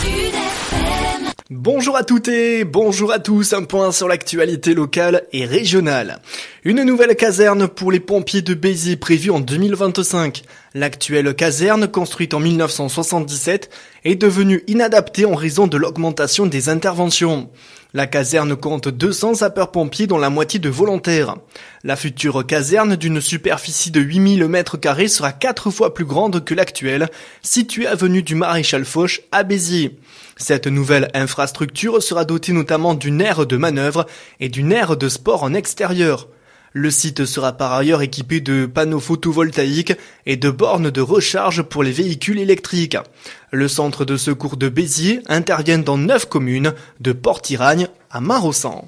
Bonjour à toutes et bonjour à tous, un point sur l'actualité locale et régionale. Une nouvelle caserne pour les pompiers de Béziers prévue en 2025. L'actuelle caserne, construite en 1977, est devenue inadaptée en raison de l'augmentation des interventions. La caserne compte 200 sapeurs-pompiers dont la moitié de volontaires. La future caserne d'une superficie de 8000 m² sera 4 fois plus grande que l'actuelle, située avenue du Maréchal Foch à Béziers. Cette nouvelle infrastructure sera dotée notamment d'une aire de manœuvre et d'une aire de sport en extérieur. Le site sera par ailleurs équipé de panneaux photovoltaïques et de bornes de recharge pour les véhicules électriques. Le centre de secours de Béziers intervient dans 9 communes, de Port-Iragne à Marossan.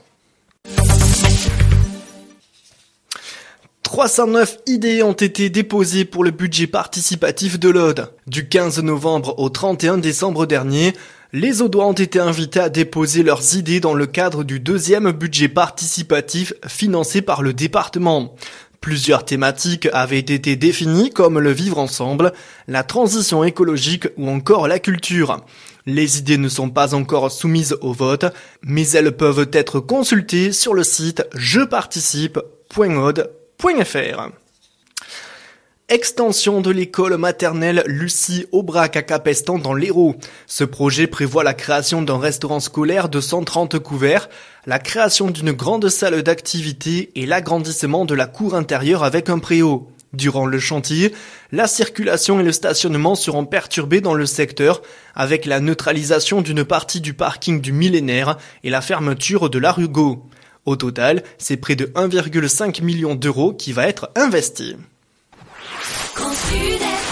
309 idées ont été déposées pour le budget participatif de l'Aude. Du 15 novembre au 31 décembre dernier, les Audois ont été invités à déposer leurs idées dans le cadre du deuxième budget participatif financé par le département. Plusieurs thématiques avaient été définies comme le vivre ensemble, la transition écologique ou encore la culture. Les idées ne sont pas encore soumises au vote, mais elles peuvent être consultées sur le site jeparticipe.aude.fr. Extension de l'école maternelle Lucie Aubrac à Capestan dans l'Hérault. Ce projet prévoit la création d'un restaurant scolaire de 130 couverts, la création d'une grande salle d'activité et l'agrandissement de la cour intérieure avec un préau. Durant le chantier, la circulation et le stationnement seront perturbés dans le secteur avec la neutralisation d'une partie du parking du Millénaire et la fermeture de la rue Gau. Au total, c'est près de 1,5 million d'euros qui va être investi.